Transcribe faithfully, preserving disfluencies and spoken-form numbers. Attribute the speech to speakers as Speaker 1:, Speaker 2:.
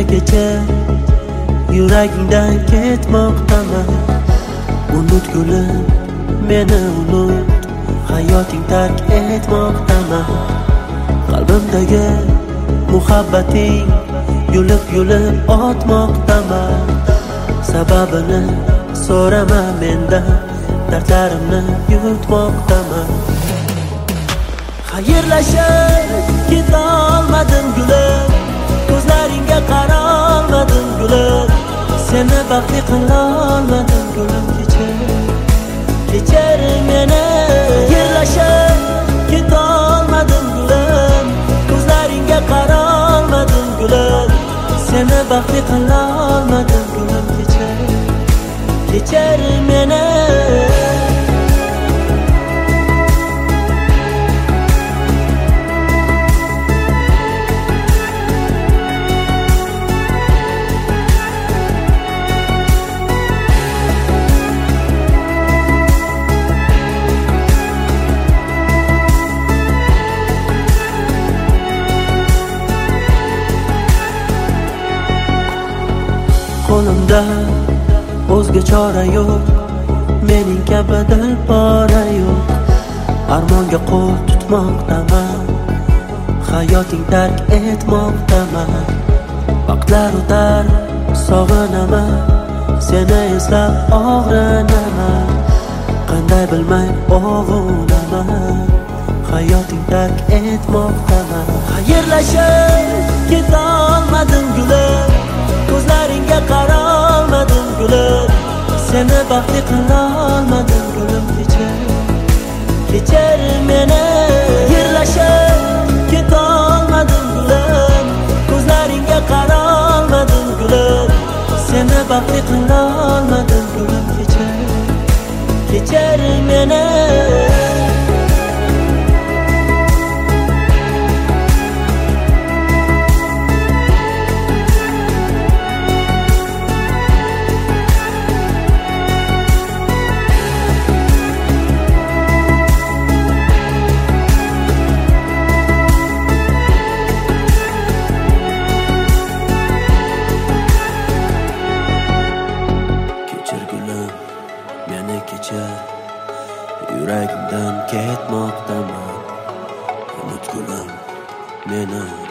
Speaker 1: kecha yuragingdan ketmoqdaman. Unut gulim, meni unut, hayoting tark etmoqdaman. Qalbimdagi muhabbating yulib-yulib o'tmoqdaman. Sababini so'rama mendan, dardlarimni yutmoqdaman. Xayrlashib ketolmadim gulim, ko'zlaringga qarolmadim gulim, seni baxtli qilolmadim gulim. Kechir, kechir meni. Xayrlashib ketolmadim gulim, ko'zlaringga qarolmadim gulim, seni baxtli qilolmadim gulim. Kechir, kechir meni. Qo'limda o'zga chora yo'q, mening kabi dilpora yo'q. Armonga qo'l tutmoqdaman, hayoting tark etmoqdaman. Vaqtlar o'tar, sog'inaman, seni eslab og'rinaman. Qanday bilmay ovunaman, hayoting tark etmoqdaman. Xayrlashib ketolmadim gulim, ko'zlaringga qarolmadim gulim, seni baxtli qilolmadim gulim. Kechir, kechir meni. Xayrlashib ketolmadim gulim, ko'zlaringga qarolmadim gulim, seni baxtli qilolmadim gulim. Kechir, kechir meni. Kechir, yuragimdan ketmoqdaman. Unut gulim, meni